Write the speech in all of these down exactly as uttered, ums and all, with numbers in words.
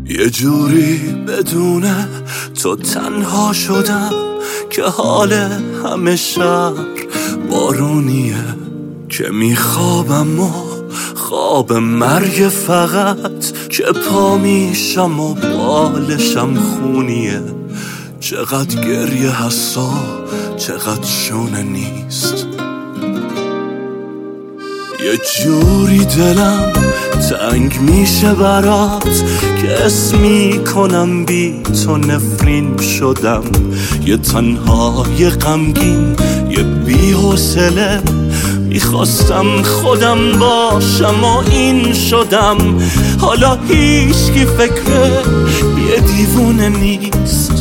یه جوری بدون تو تنها شدم که حال همه شهر بارونیه، که میخوابم و خواب مرگ فقط، که پا میشم و بالشم خونیه. چقدر گریه هستا چقدر شونه نیست، یه جوری دلم تنگ میشه برات که اسمی کنم بی تو نفرین شدم. یه تنهای غمگین یه بی حوصله، میخواستم خودم باشم و این شدم. حالا هیچ کی فکر یه دیوونه نیست.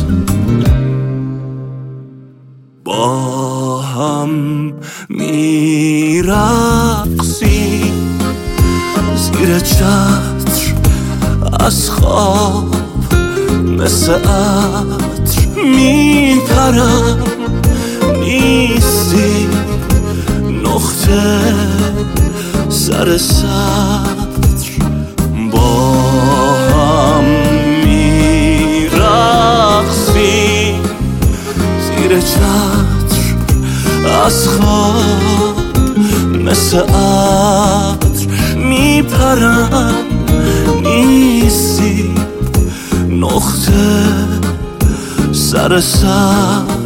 با هم میرقصی زیر چتر از خواب، مثل عطر میپرم نیستی نقطه سر سطر. با هم میرقصی زیر چتر از خواب، مثل عطر میپرم نیستی نقطه سر سطر.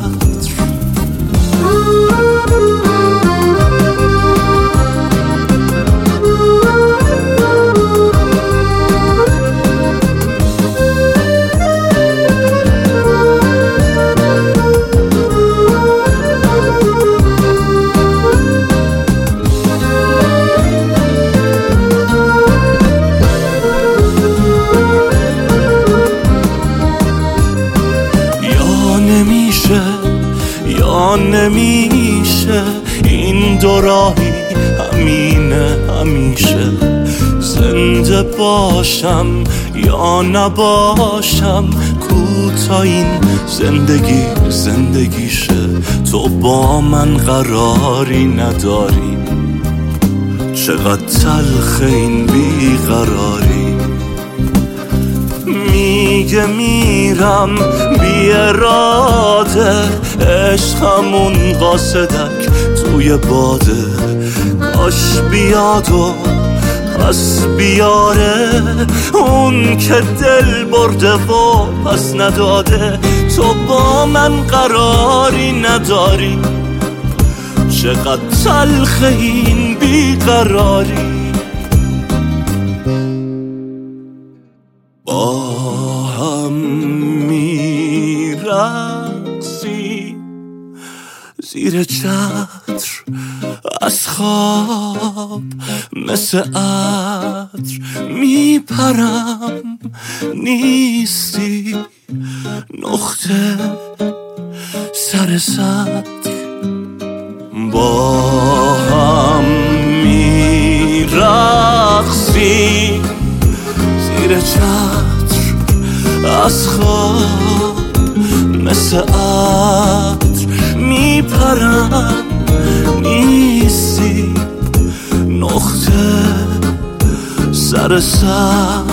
یا نمیشه این دو راهی همینه همیشه، زنده باشم یا نباشم، کوتا این زندگی زندگیشه. تو با من قراری نداری، چقدر تلخ این بیقراری. میگه میرم بی اراده، عشقمون قاصدک توی باده. کاش بیاد و پس بیاره اون که دل برده و پس نداده. تو با من قراری نداری، چقدر تلخ این بیقراری. با هم میرقصی زیر چتر از خواب، مثل عطر میپرم نیستی نقطه سر سطر. با هم میرقصی زیر چتر از خواب، مثل عطر میپرم نیستی نقطه سر سطر.